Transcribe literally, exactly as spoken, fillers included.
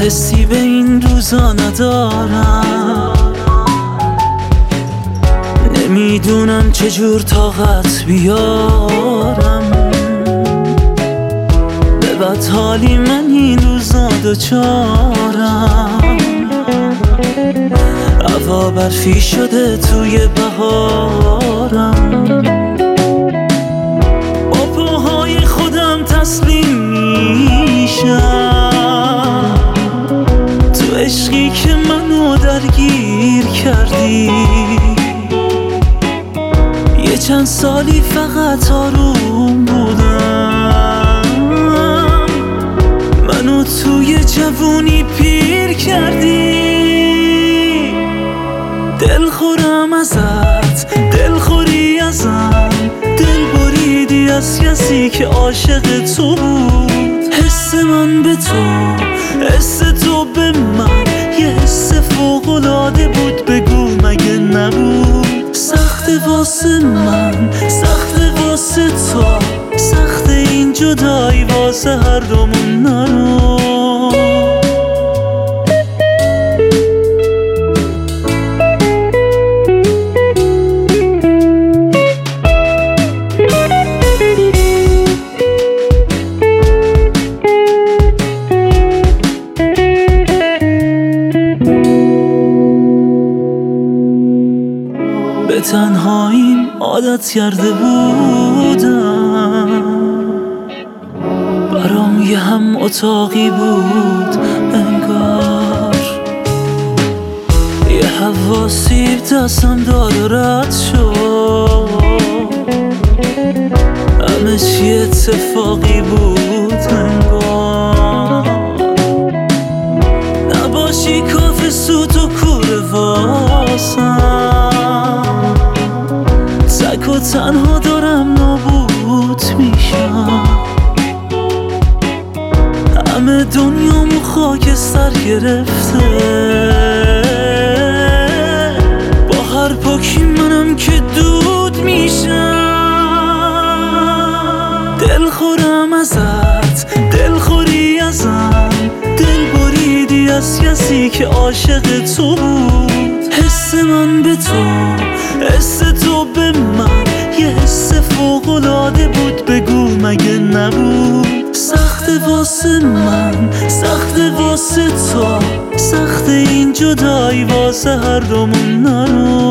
حسی به این روزا ندارم، نمیدونم چجور طاقت بیارم. به بدحالی من این روزا دوچارم، هوا برفی شده توی بهارم. با پاهای خودم تسلیم میشم، تو عشقی که منو درگیر کردی. یه چند سالی فقط آروم بودم، منو توی جوونی پیر کردی. دل خورم ازت، دل خوری ازم، دل بریدی از کسی که عاشق تو بود. حس من به تو، حس تو به من، یه حس فوق‌العاده بود، بگو مگه نبود؟ سخت واسه من، سخت واسه تو، سخت این جدایی واسه هر دومون نرو. به تنهاییم عادت کرده بودم، برام یه هم اتاقی بود انگار. یه هوا سیب دستم داد و رد شد، همه چی اتفاقی بود انگار. نباشی کافه سوت و کوره واسم، تک و تنها دارم نابود میشم. همه دنیامو خاکستر گرفته، با هر پاکی منم که دود میشم. دل خورم ازت، دل خوری ازم، دل بریدی از کسی که عاشق تو بود. حس من به تو، حس تو به من، یه حس فوق‌العاده بود، بگو مگه نبود؟ سخت واسه من، سخت واسه تو، سخت این جدایی واسه هر دومون نرو.